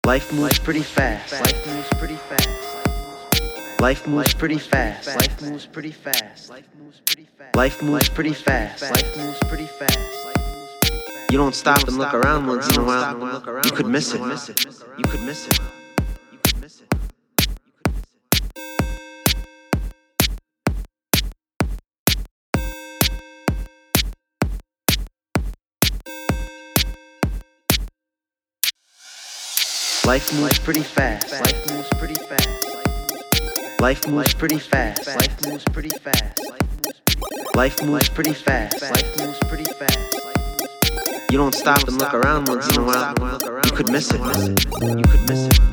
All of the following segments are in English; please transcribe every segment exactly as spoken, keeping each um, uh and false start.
Life moves pretty fast. Life moves pretty fast. Life moves pretty fast. Life moves pretty fast. Life moves pretty fast. Life moves pretty fast. You don't stop and look around once in a while. You could miss it. You could miss it. Life moves pretty fast. Life moves pretty fast. Life moves pretty fast. Life moves pretty fast. Life moves pretty fast. Life moves pretty fast. You don't stop and look around once in a while. You could miss it. You could miss it.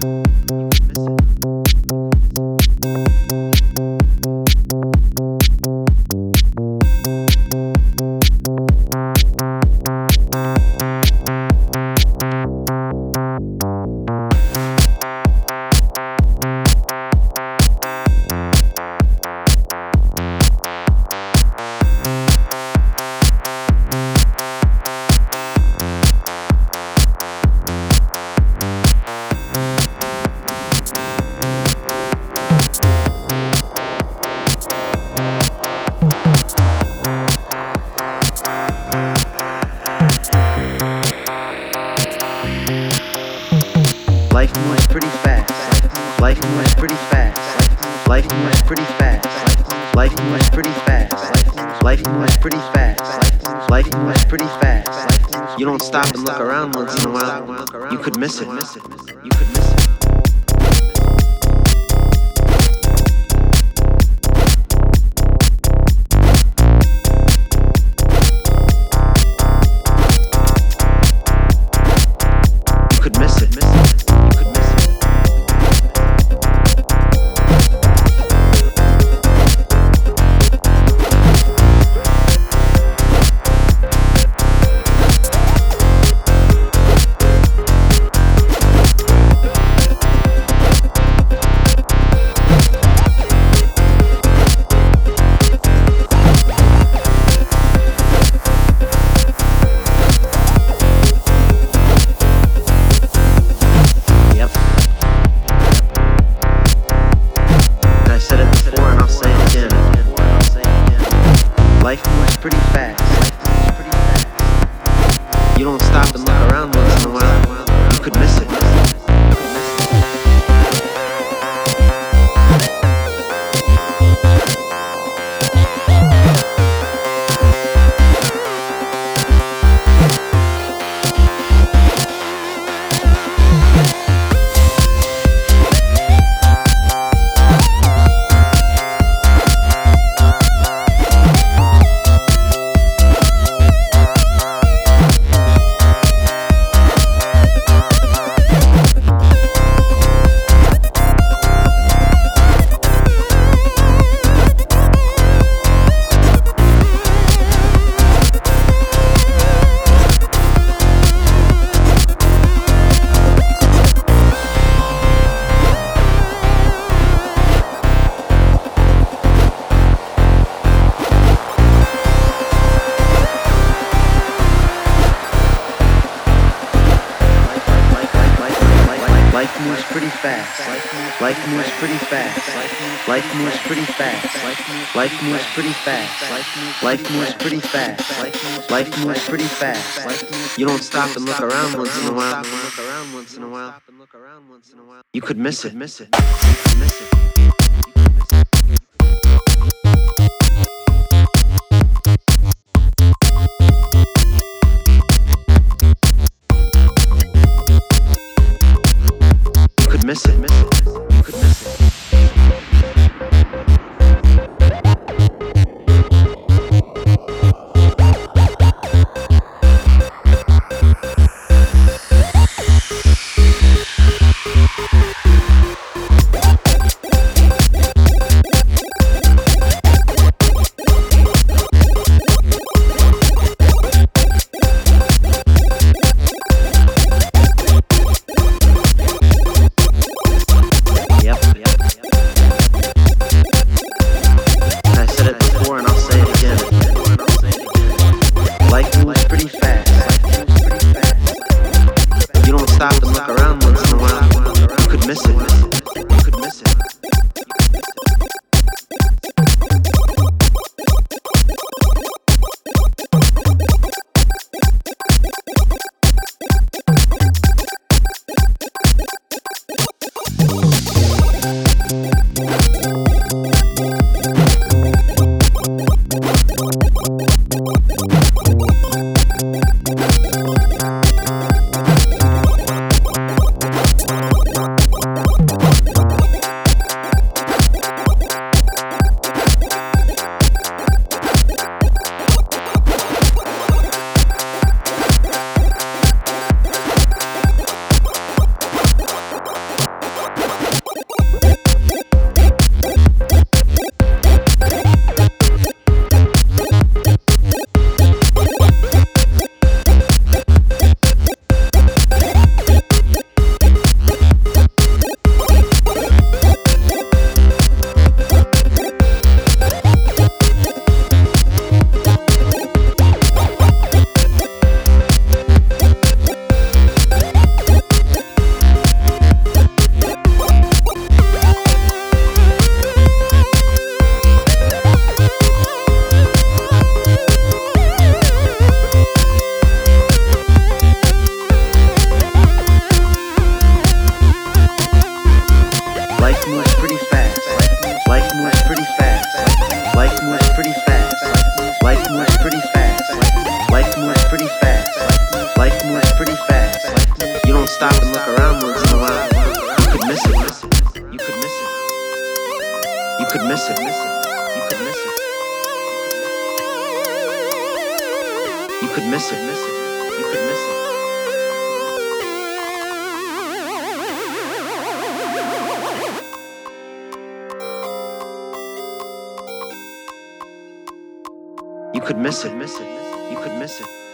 Life moves pretty fast. Life moves pretty fast. Life moves pretty fast. Life moves pretty fast. Life moves pretty fast. Life moves pretty fast. You don't stop and look around once in a while. You could miss it. You could miss it. Life moves pretty fast. You don't stop and look around once in a while. You could miss it. Life moves pretty fast. Life moves pretty fast. Life moves pretty fast. Life moves pretty fast. Life moves pretty fast. Life moves pretty fast. You don't stop and look around once in a while. You could miss it. Miss it. Miss it. Miss it, miss it, you could miss it. could miss it. You could miss it. You could miss it. You could miss it. You could miss it. You could miss it.